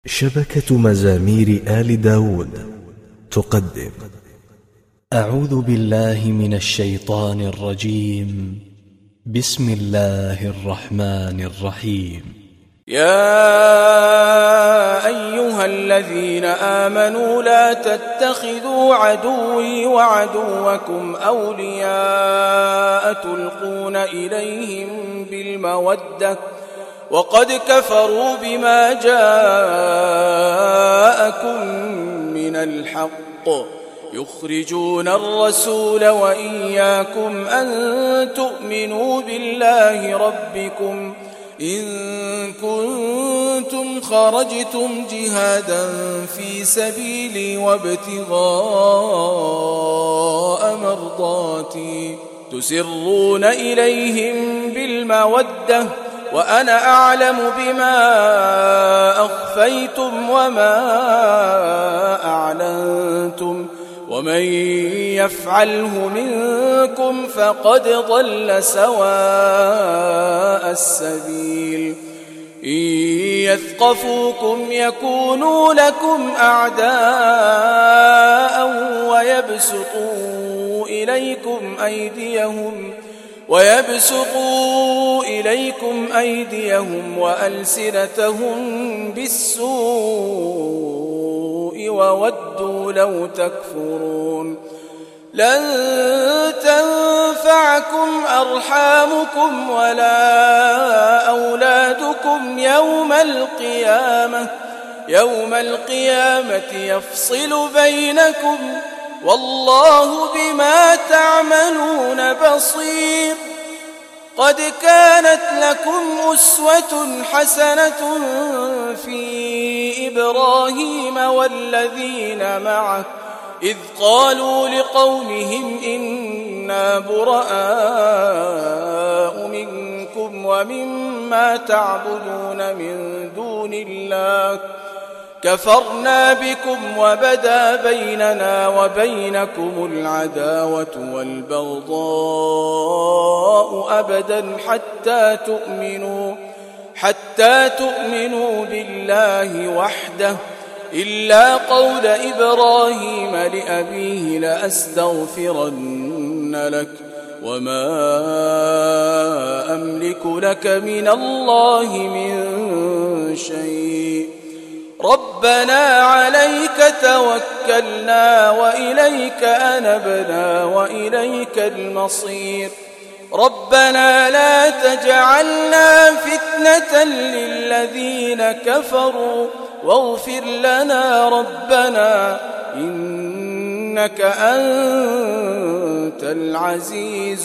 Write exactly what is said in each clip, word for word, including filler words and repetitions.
شبكة مزامير آل داود تقدم. أعوذ بالله من الشيطان الرجيم. بسم الله الرحمن الرحيم. يا أيها الذين آمنوا لا تتخذوا عدوي وعدوكم أولياء تلقون إليهم بالمودة وقد كفروا بما جاءكم من الحق يخرجون الرسول وإياكم أن تؤمنوا بالله ربكم إن كنتم خرجتم جهادا في سبيلي وابتغاء مرضاتي تسرون إليهم بالمودة وأنا أعلم بما أخفيتم وما أعلنتم ومن يفعله منكم فقد ضل سواء السبيل إن يثقفوكم يكونوا لكم أعداء ويبسطوا إليكم أيديهم ويبسطوا إليكم أيديهم وألسنتهم بالسوء وودوا لو تكفرون لن تنفعكم أرحامكم ولا أولادكم يوم القيامة يوم القيامة يفصل بينكم والله بما تعملون بصير. قد كانت لكم أسوة حسنة في إبراهيم والذين معه إذ قالوا لقومهم إنا براء منكم ومما تعبدون من دون الله كفرنا بكم وبدا بيننا وبينكم العداوة والبغضاء أبدا حتى تؤمنوا حتى تؤمنوا بالله وحده إلا قول إبراهيم لأبيه لأستغفرن لك وما أملك لك من الله من شيء ربنا عليك توكلنا وإليك أنبنا وإليك المصير ربنا لا تجعلنا فتنة للذين كفروا واغفر لنا ربنا إنك أنت العزيز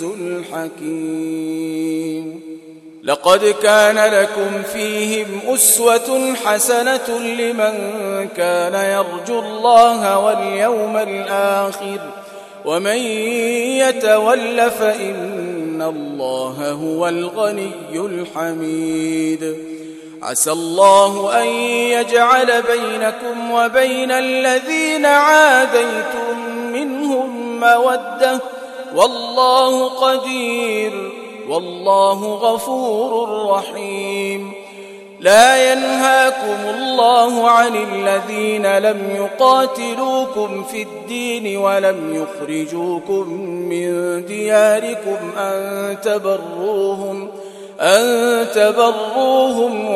الحكيم. لقد كان لكم فيهم أسوة حسنة لمن كان يرجو الله واليوم الآخر ومن يتول فإن الله هو الغني الحميد. عسى الله أن يجعل بينكم وبين الذين عاديتم منهم مودة والله قدير والله غفور رحيم. لا ينهاكم الله عن الذين لم يقاتلوكم في الدين ولم يخرجوكم من دياركم أن تبروهم أن تبروهم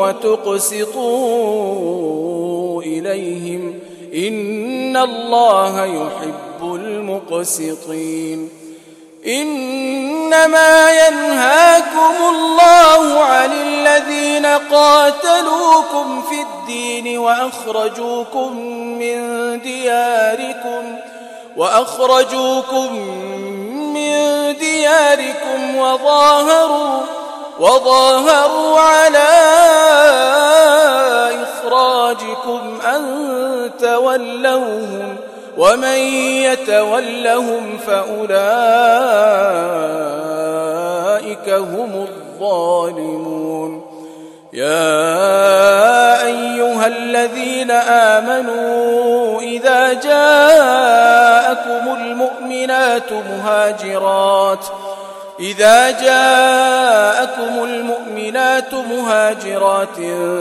وتقسطوا إليهم إن الله يحب المقسطين. إنما ينهاكم الله عن الذين قاتلوكم في الدين وأخرجوكم من دياركم وأخرجوكم من دياركم وظاهروا وظاهروا على إخراجكم أن تولوهم ومن يتولهم فأولئك هم الظالمون. يا أيها الذين آمنوا إذا جاءكم المؤمنات مهاجرات إذا جاءكم المؤمنات مهاجرات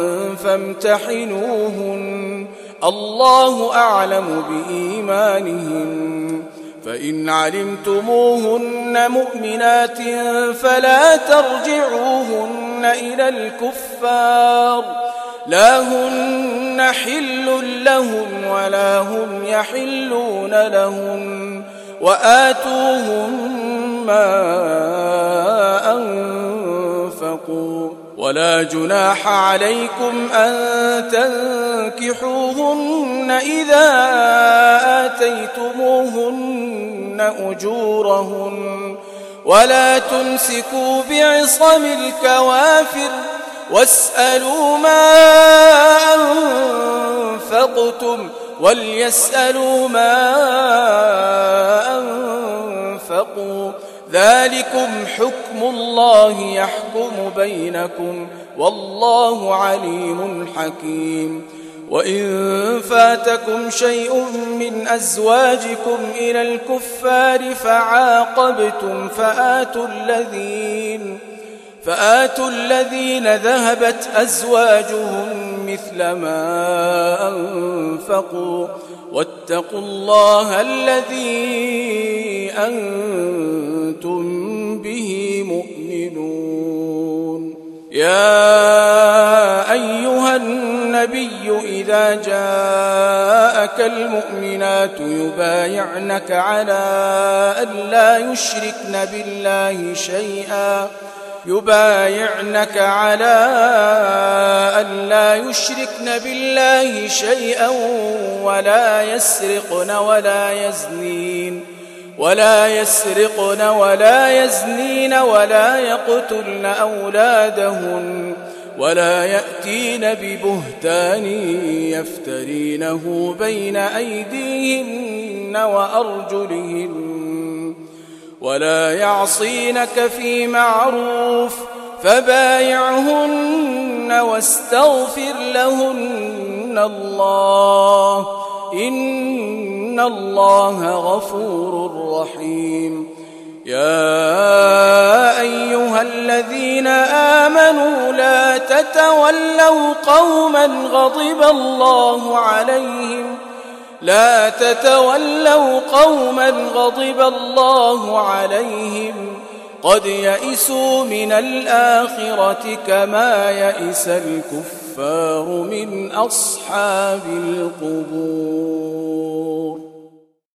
فامتحنوهن الله أعلم بإيمانهن فإن علمتموهن مؤمنات فلا ترجعوهن إلى الكفار لا هن حل لهم ولا هم يحلون لهم وآتوهم ما أنفقوا ولا جناح عليكم أن تنكحوهن إذا آتيتموهن أجورهن ولا تمسكوا بعصم الكوافر واسألوا ما أنفقتم وليسألوا ما أنفقوا ذلكم حكم الله يحكم بينكم والله عليم حكيم وإن فاتكم شيء من أزواجكم إلى الكفار فعاقبتم فآتوا الذين فآتوا الذين ذهبت أزواجهم مثل ما أنفقوا واتقوا الله الذي أنتم به مؤمنون يا أيها النبي إذا جاءك المؤمنات يبايعنك على أن لا يشركن بالله شيئا يبايعنك على أن لا يشركن بالله شيئا ولا يسرقن ولا يزنين ولا يسرقن ولا يزنين ولا يقتلن أولادهن ولا يأتين ببهتان يفترينه بين أيديهن وأرجلهن ولا يعصينك في معروف فبايعهن واستغفر لهن الله إن الله غفور رحيم يا أيها الذين آمنوا لا تتولوا قوما غضب الله عليهم لا تتولوا قوما غضب الله عليهم قد يئسوا من الآخرة كما يئس الكفار من أصحاب القبور.